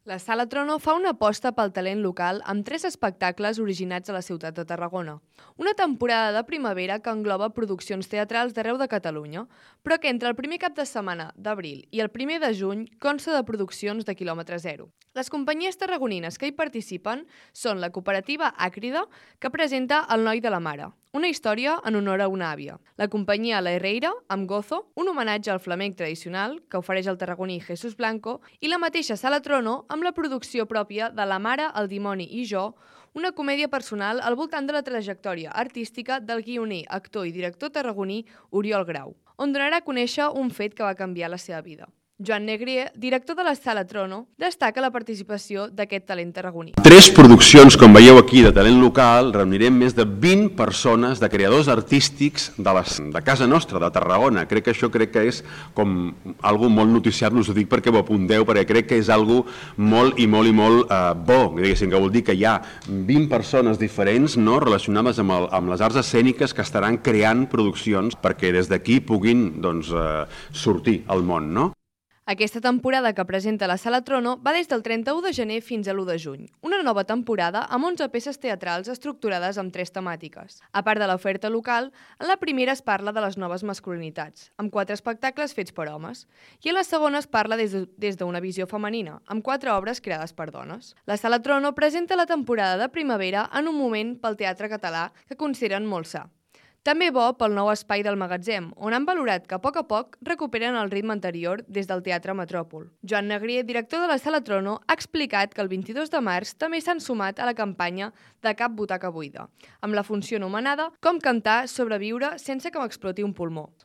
La Sala Trono fa una aposta pel talent local amb 3 espectacles originats a la ciutat de Tarragona. Una temporada de primavera que engloba produccions teatrals d'arreu de Catalunya, però que entre el primer cap de setmana d'abril i el primer de juny consta de produccions de quilòmetre zero. Les companyies tarragonines que hi participen són la cooperativa Àcrida, que presenta El noi de la mare, una història en honor a una àvia. La companyia La Herreira, amb Gozo, un homenatge al flamenc tradicional que ofereix el tarragoní Jesús Blanco, i la mateixa Sala Trono amb la producció pròpia de La mare, el dimoni i jo, una comèdia personal al voltant de la trajectòria artística del guioner, actor i director tarragoní Oriol Grau, on donarà a conèixer un fet que va canviar la seva vida. Joan Negrier, director de la Sala Trono, destaca la participació d'aquest talent tarragoní. 3 produccions, com veieu aquí, de talent local, reunirem més de 20 persones de creadors artístics de casa nostra, de Tarragona. Crec que és com algo molt noticiable, us ho dic perquè ho apunteu, perquè crec que és algo molt bo. Diguéssim, que vol dir que hi ha 20 persones diferents, no, relacionades amb les arts escèniques que estaran creant produccions perquè des d'aquí puguin sortir al món, no? Aquesta temporada que presenta la Sala Trono va des del 31 de gener fins a l'1 de juny. Una nova temporada amb 11 peces teatrals estructurades amb 3 temàtiques. A part de l'oferta local, en la primera es parla de les noves masculinitats, amb 4 espectacles fets per homes, i en la segona es parla des d'una visió femenina, amb 4 obres creades per dones. La Sala Trono presenta la temporada de primavera en un moment pel teatre català que consideren molt sa. També bo pel nou espai del magatzem, on han valorat que a poc recuperen el ritme anterior des del Teatre Metròpol. Joan Negrier, director de la Sala Trono, ha explicat que el 22 de març també s'han sumat a la campanya de Cap butaca buida, amb la funció anomenada Com cantar, sobreviure sense que m'exploti un pulmó.